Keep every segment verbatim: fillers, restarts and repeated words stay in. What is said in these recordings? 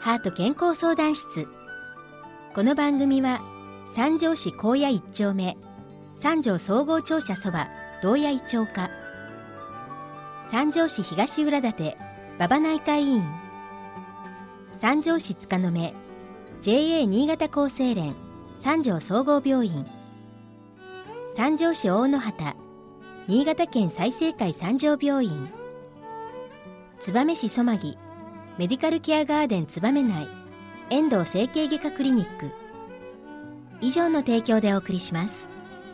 ハート健康相談室。この番組は三条市高野一丁目三条総合庁舎そば道谷井町課、三条市東浦館馬場内科医院、三条市塚の目 ジェーエー 新潟厚生連三条総合病院、三条市大野畑新潟県済生会三条病院、燕市そまぎメディカルケアガーデン燕内遠藤整形外科クリニック、以上の提供でお送りします。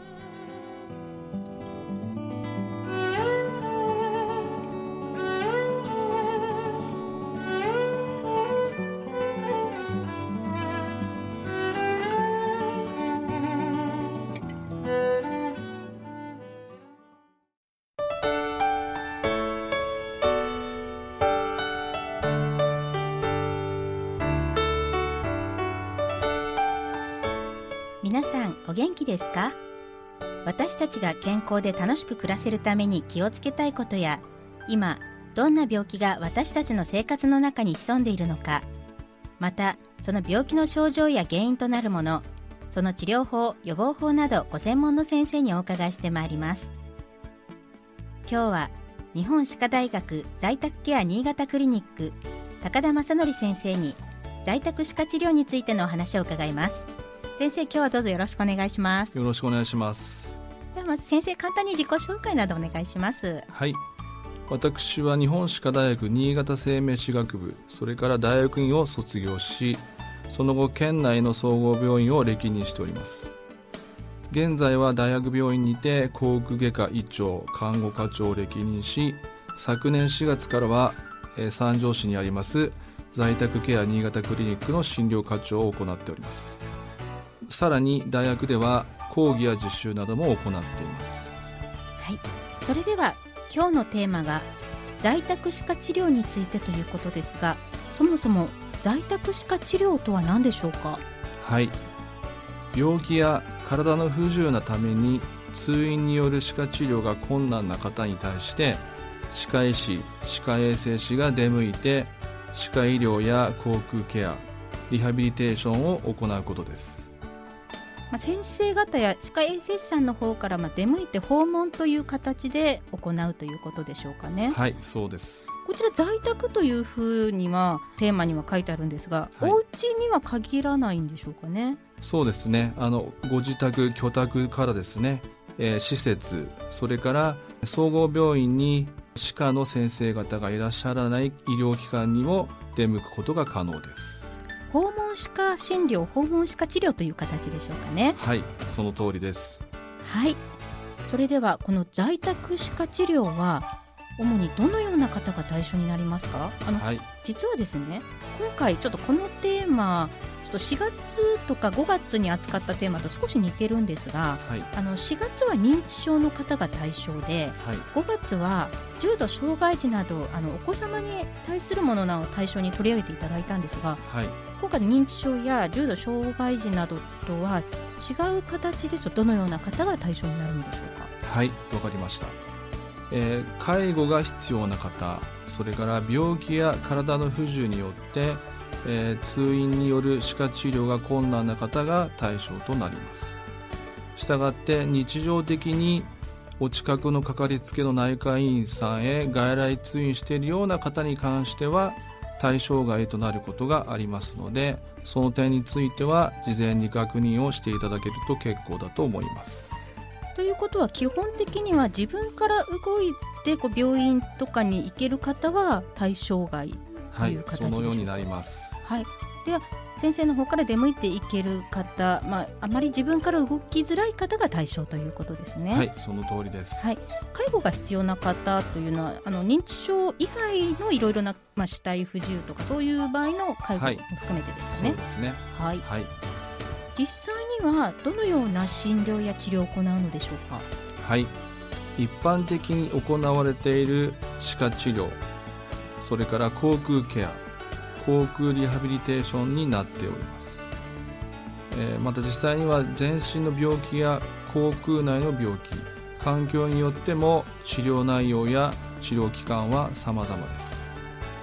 皆さんお元気ですか？私たちが健康で楽しく暮らせるために気をつけたいことや、今どんな病気が私たちの生活の中に潜んでいるのか、またその病気の症状や原因となるもの、その治療法予防法などご専門の先生にお伺いしてまいります。今日は日本歯科大学在宅ケア新潟クリニック高田正則先生に在宅歯科治療についてのお話を伺います。先生、今日はどうぞよろしくお願いします。 よろしくお願いします。 ではまず先生、簡単に自己紹介などお願いします。 はい、私は日本歯科大学新潟生命歯学部、それから大学院を卒業し、その後県内の総合病院を歴任しております。現在は大学病院にて口腔外科医長、看護課長を歴任し、昨年しがつからは、えー、三条市にあります在宅ケア新潟クリニックの診療課長を行っております。さらに大学では講義や実習なども行っています。 はい、それでは今日のテーマが在宅歯科治療についてということですが、そもそも在宅歯科治療とは何でしょうか？ はい、病気や体の不自由なために通院による歯科治療が困難な方に対して、歯科医師、歯科衛生士が出向いて歯科医療や口腔ケア、リハビリテーションを行うことです。 まあ、先生方や歯科衛生士さんの方からまあ出向いて訪問という形で行うということでしょうかね？ はい、そうです。 こちら在宅というふうにはテーマには書いてあるんですが、はい、お家には限らないんでしょうかね？ そうですね、あのご自宅、居宅からですね、えー、施設、それから総合病院に歯科の先生方がいらっしゃらない医療機関にも出向くことが可能です。 訪問歯科診療、訪問歯科治療という形でしょうかね？ はい、その通りです。 はい、それではこの在宅歯科治療は主にどのような方が対象になりますか？あの、はい、実はですね、今回ちょっとこのテーマちょっとしがつとかごがつに扱ったテーマと少し似てるんですが、はい、あのしがつは認知症の方が対象で、はい、ごがつは重度障害児などあのお子様に対するものを対象に取り上げていただいたんですが、はい、今回認知症や重度障害児などとは違う形ですとどのような方が対象になるんでしょうか？ はい、わかりました。えー、介護が必要な方、それから病気や体の不自由によって、えー、通院による歯科治療が困難な方が対象となります。したがって日常的にお近くのかかりつけの内科医院さんへ外来通院しているような方に関しては対象外となることがありますので、その点については事前に確認をしていただけると結構だと思います。 ということは基本的には自分から動いてこう病院とかに行ける方は対象外という形でしょうか？はい、 そのようになります。 はい、では先生の方から出向いていける方、まあ、あまり自分から動きづらい方が対象ということですね？ はい、その通りです。 はい、介護が必要な方というのはあの認知症以外のいろいろな、まあ、肢体不自由とかそういう場合の介護も含めてですね？ はい、そうですね。 はい、 はい、 実際にはどのような診療や治療を行うのでしょうか？ はい、一般的に行われている歯科治療、それから口腔ケア、口腔リハビリテーションになっております。えー、また実際には全身の病気や口腔内の病気、環境によっても治療内容や治療期間は様々です。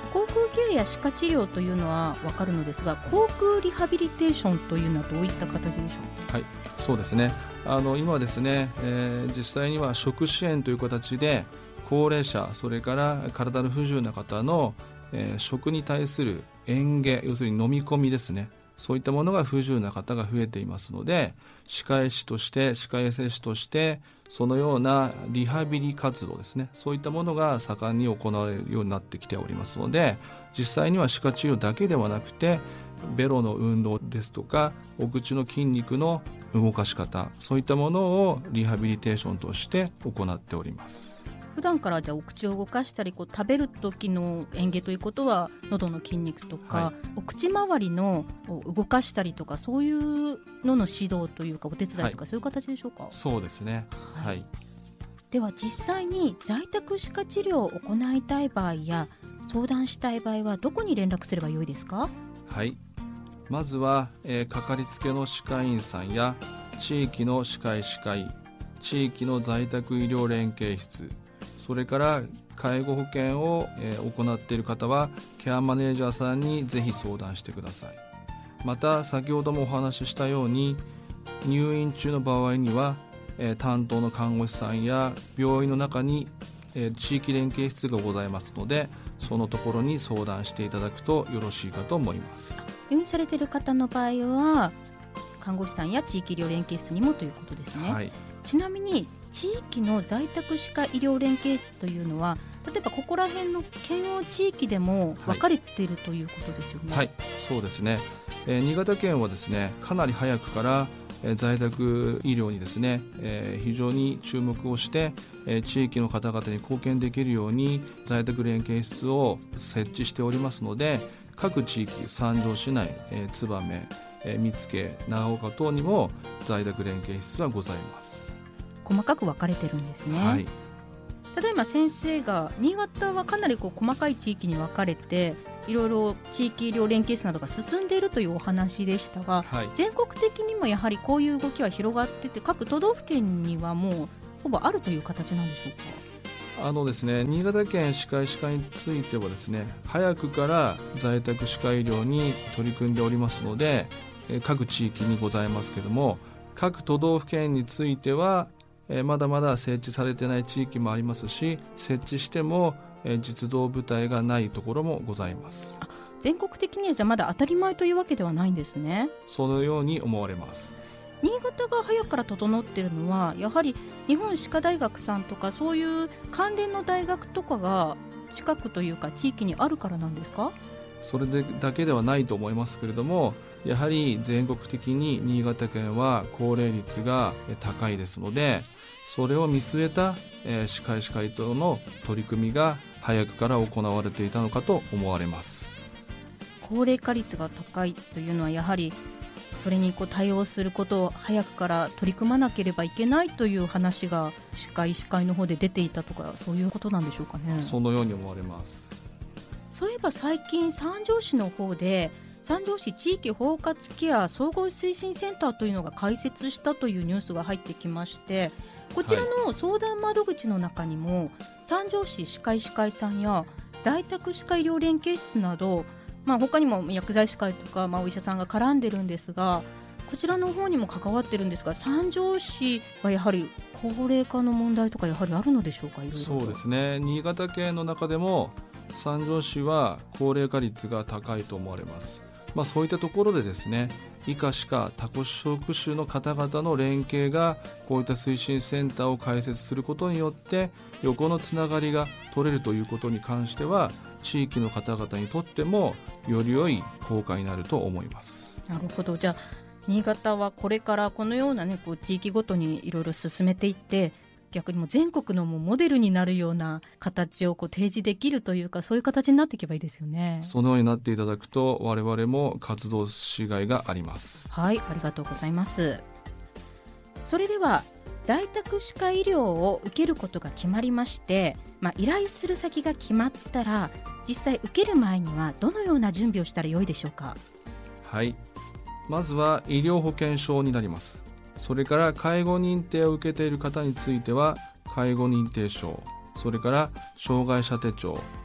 口腔ケアや歯科治療というのは分かるのですが、口腔リハビリテーションというのはどういった形でしょうか。 はい、そうですね。あの今ですね、えー、実際には食支援という形で高齢者、それから体の不自由な方の、えー、食に対する嚥下、要するに飲み込みですね、そういったものが不自由な方が増えていますので、歯科医師として歯科衛生士としてそのようなリハビリ活動ですね、そういったものが盛んに行われるようになってきておりますので、実際には歯科治療だけではなくてベロの運動ですとかお口の筋肉の動かし方、そういったものをリハビリテーションとして行っております。 普段からじゃあお口を動かしたり、こう食べる時の嚥下ということは喉の筋肉とか、はい、お口周りの動かしたりとか、そういうのの指導というかお手伝いとか、はい、そういう形でしょうか。 そうですね、はいはい、 では実際に在宅歯科治療を行いたい場合や相談したい場合はどこに連絡すればよいですか。 はい、まずは、えー、かかりつけの歯科医院さんや地域の歯科医師会、地域の在宅医療連携室、それから介護保険を、えー、行っている方はケアマネージャーさんにぜひ相談してください。また先ほどもお話ししたように入院中の場合には、えー、担当の看護師さんや病院の中に、えー、地域連携室がございますので、そのところに相談していただくとよろしいかと思います。 入院されている方の場合は看護師さんや地域医療連携室にもということですね、はい、ちなみに地域の在宅歯科医療連携室というのは例えばここら辺の県央地域でも分かれているということですよね。 はい、はい、そうですね、えー、新潟県はですねかなり早くから、えー、在宅医療にですね、えー、非常に注目をして、えー、地域の方々に貢献できるように在宅連携室を設置しておりますので、各地域三条市内、えー、燕、えー、見附、長岡等にも在宅連携室はございます。 細かく分かれてるんですね、 はい、 例えば先生が新潟はかなりこう細かい地域に分かれていろいろ地域医療連携室などが進んでいるというお話でしたが、はい、全国的にもやはりこういう動きは広がってて各都道府県にはもうほぼあるという形なんでしょうか。 あのですね、新潟県歯科医師会についてはですね、早くから在宅歯科医療に取り組んでおりますので、各地域にございますけども、各都道府県についてはまだまだ設置されていない地域もありますし、設置しても実動部隊がないところもございます。 あ、全国的にはじゃあまだ当たり前というわけではないんですね。 そのように思われます。 新潟が早くから整っているのはやはり日本歯科大学さんとかそういう関連の大学とかが近くというか地域にあるからなんですか。 それでだけではないと思いますけれども、やはり全国的に新潟県は高齢率が高いですので、それを見据えた、えー、歯科医師会との取り組みが早くから行われていたのかと思われます。 高齢化率が高いというのはやはりそれにこう対応することを早くから取り組まなければいけないという話が歯科医師会の方で出ていたとか、そういうことなんでしょうかね。 そのように思われます。 そういえば最近三条市の方で三条市地域包括ケア総合推進センターというのが開設したというニュースが入ってきまして、こちらの相談窓口の中にも、はい、三条市歯科医師会さんや在宅歯科医療連携室など、まあ、他にも薬剤師会とか、まあ、お医者さんが絡んでるんですが、こちらの方にも関わってるんですが、三条市はやはり高齢化の問題とかやはりあるのでしょうか。いろいろそうですね、新潟県の中でも三条市は高齢化率が高いと思われます。まあ、そういったところでですね、医科歯科多骨職種の方々の連携がこういった推進センターを開設することによって横のつながりが取れるということに関しては、地域の方々にとってもより良い効果になると思います。 なるほど。じゃあ新潟はこれからこのような、ね、こう地域ごとにいろいろ進めていって、逆にもう全国のもうモデルになるような形をこう提示できるというか、そういう形になっていけばいいですよね。 そのようになっていただくと我々も活動しがいがあります。 はい、ありがとうございます。それでは在宅歯科医療を受けることが決まりまして、まあ、依頼する先が決まったら実際受ける前にはどのような準備をしたらよいでしょうか。 はい、まずは医療保険証になります。それから介護認定を受けている方については介護認定証、それから障害者手帳、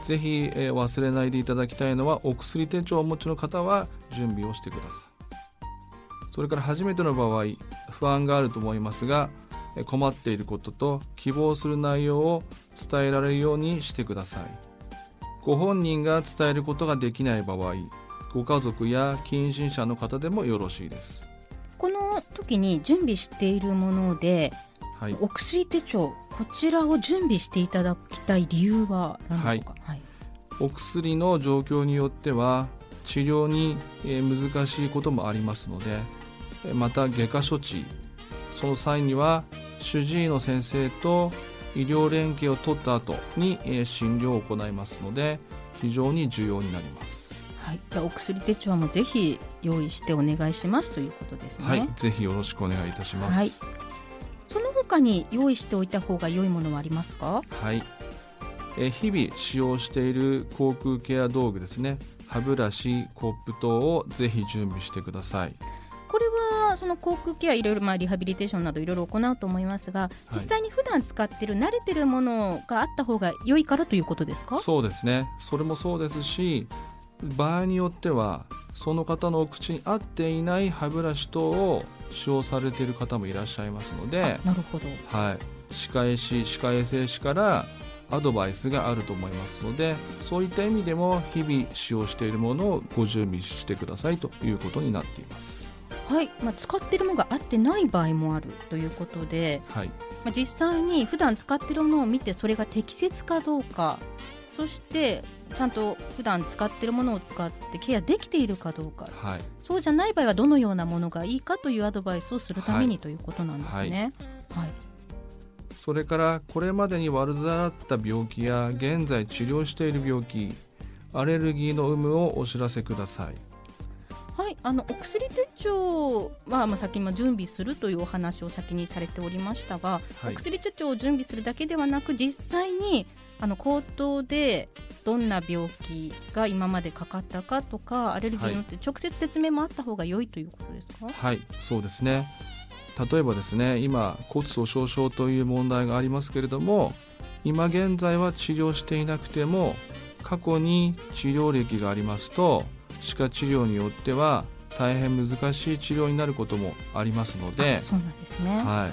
ぜひ、えー、忘れないでいただきたいのは、お薬手帳をお持ちの方は準備をしてください。それから初めての場合、不安があると思いますが、困っていることと希望する内容を伝えられるようにしてください。ご本人が伝えることができない場合、ご家族や近親者の方でもよろしいです。 この時に準備しているもので、はい、お薬手帳、こちらを準備していただきたい理由は何でしょうか。はいはい、 お薬の状況によっては治療に難しいこともありますので、また外科処置、その際には主治医の先生と医療連携を取った後に診療を行いますので、非常に重要になります。 はい、じゃあお薬手帳もぜひ用意してお願いしますということですね。 はい、ぜひよろしくお願いいたします。 はい、その他に用意しておいた方が良いものはありますか。 はい、え日々使用している口腔ケア道具ですね、歯ブラシ、コップ等をぜひ準備してください。 これはその口腔ケア、いろいろまあリハビリテーションなどいろいろ行うと思いますが、実際に普段使っている慣れているものがあった方が良いからということですか。 そうですね、それもそうですし、場合によってはその方のお口に合っていない歯ブラシ等を使用されている方もいらっしゃいますので、 なるほど、 はい、歯科医師、歯科衛生士からアドバイスがあると思いますので、そういった意味でも日々使用しているものをご準備してくださいということになっています。 はい、まあ、使っているものが合ってない場合もあるということで、はい、まあ、実際に普段使っているものを見てそれが適切かどうか、そしてちゃんと普段使っているものを使ってケアできているかどうか、はい、そうじゃない場合はどのようなものがいいかというアドバイスをするために、はい、ということなんですね。はいはい、 それからこれまでに患った病気や現在治療している病気、アレルギーの有無をお知らせください。 はい、あのお薬手帳は、まあ、先に準備するというお話を先にされておりましたが、はい、お薬手帳を準備するだけではなく、実際にあの口頭でどんな病気が今までかかったかとか、アレルギーによって直接説明もあった方が良いということですか。 はい、そうですね。例えばですね、今骨粗しょう症という問題がありますけれども、今現在は治療していなくても過去に治療歴がありますと、歯科治療によっては大変難しい治療になることもありますので、 そうなんですね。はいはい、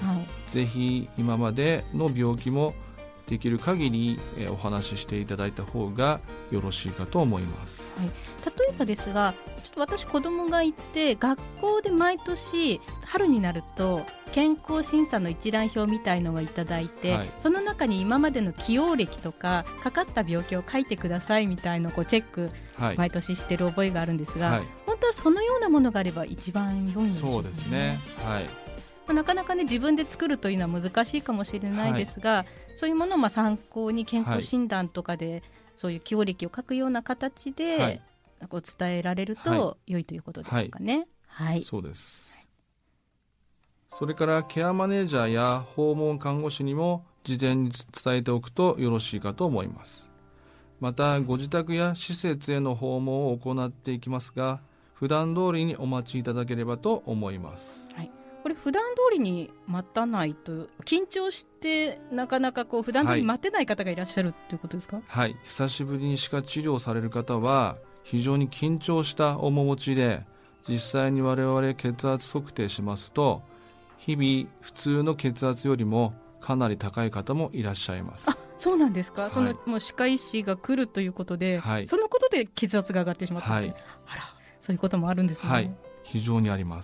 ぜひ今までの病気もできる限り、えー、お話ししていただいた方がよろしいかと思います。 はい、例えばですが、ちょっと私子供がいて、学校で毎年春になると健康審査の一覧表みたいのをいただいて、はい、その中に今までの起用歴とかかかった病気を書いてくださいみたいのをこうチェック、はい、毎年してる覚えがあるんですが、はい、本当はそのようなものがあれば一番良いんでしょうかね。 そうですね、はい、 なかなかね自分で作るというのは難しいかもしれないですが、はい、そういうものをまあ参考に健康診断とかで、はい、そういう起用歴を書くような形で、はい、こう伝えられると良いということでしょうかね。はい、はい、 そうです。それからケアマネージャーや訪問看護師にも事前に伝えておくとよろしいかと思います。またご自宅や施設への訪問を行っていきますが、普段通りにお待ちいただければと思います。 はい、これ普段通りに待たないと緊張してなかなかこう普段通りに待てない方がいらっしゃるということですか。 はい、はい、久しぶりに歯科治療される方は非常に緊張した面持ちで、実際に我々血圧測定しますと日々普通の血圧よりもかなり高い方もいらっしゃいます。 あ、そうなんですか。はい、そのもう歯科医師が来るということで、はい、そのことで血圧が上がってしまった、はい、あら、そういうこともあるんですね。 はい、非常にあります。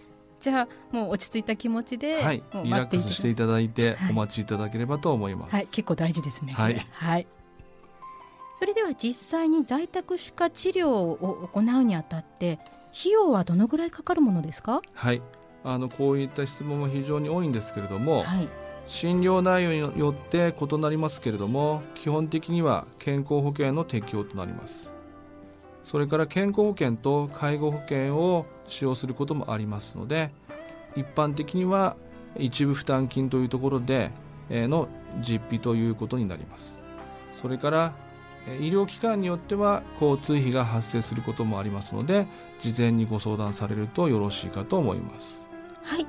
じゃあもう落ち着いた気持ちで、はい、 もうリラックスしていただいてお待ちいただければと思います。 はいはい、結構大事ですね。 はいはい、それでは実際に在宅歯科治療を行うにあたって費用はどのぐらいかかるものですか。 はい、あのこういった質問も非常に多いんですけれども、はい、診療内容によって異なりますけれども、基本的には健康保険の適用となります。それから健康保険と介護保険を使用することもありますので、一般的には一部負担金というところでの実費ということになります。それから医療機関によっては交通費が発生することもありますので、事前にご相談されるとよろしいかと思います。 はい、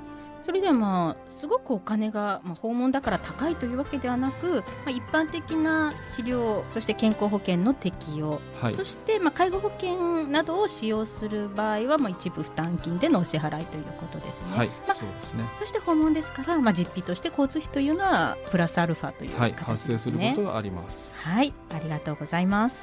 それではまあすごくお金が、まあ、訪問だから高いというわけではなく、まあ、一般的な治療、そして健康保険の適用、 はい、 そしてまあ介護保険などを使用する場合はまあ一部負担金でのお支払いということですね。 はい、 まあ、 そうですね。 そして訪問ですから、まあ、実費として交通費というのはプラスアルファという形ですね。 はい、発生することがあります。 はい、ありがとうございます。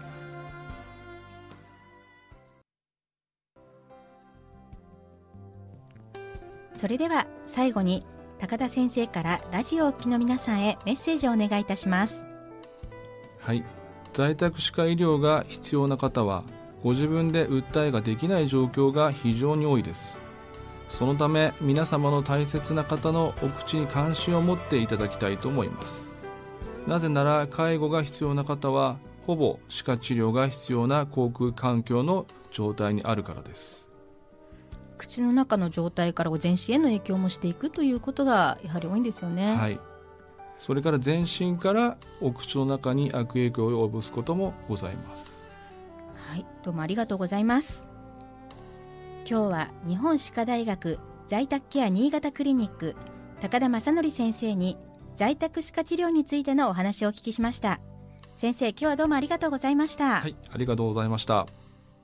それでは最後に高田先生からラジオをお聞きの皆さんへメッセージをお願いいたします。 はい、在宅歯科医療が必要な方はご自分で訴えができない状況が非常に多いです。そのため皆様の大切な方のお口に関心を持っていただきたいと思います。なぜなら介護が必要な方はほぼ歯科治療が必要な口腔環境の状態にあるからです。 口の中の状態から全身への影響もしていくということがやはり多いんですよね。 はい、それから全身からお口の中に悪影響を及ぼすこともございます。 はい、どうもありがとうございます。今日は日本歯科大学在宅ケア新潟クリニック高田正則先生に在宅歯科治療についてのお話をお聞きしました。先生、今日はどうもありがとうございました。 はい、ありがとうございました。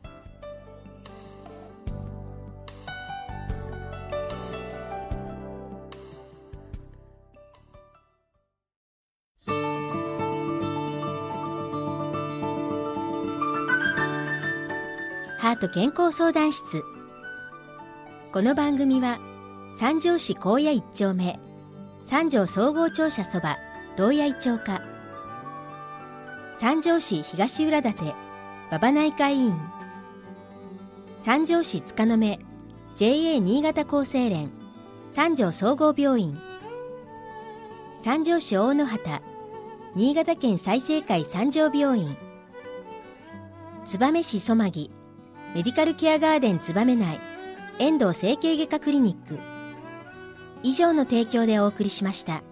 ハート健康相談室。この番組は三条市高野一丁目三条総合庁舎そば道谷町課、三条市東浦館馬場内科医院、三条市塚の目 ジェーエー 新潟厚生連三条総合病院、三条市大野畑新潟県済生会三条病院、燕市曽木メディカルケアガーデン燕内遠藤整形外科クリニック、以上の提供でお送りしました。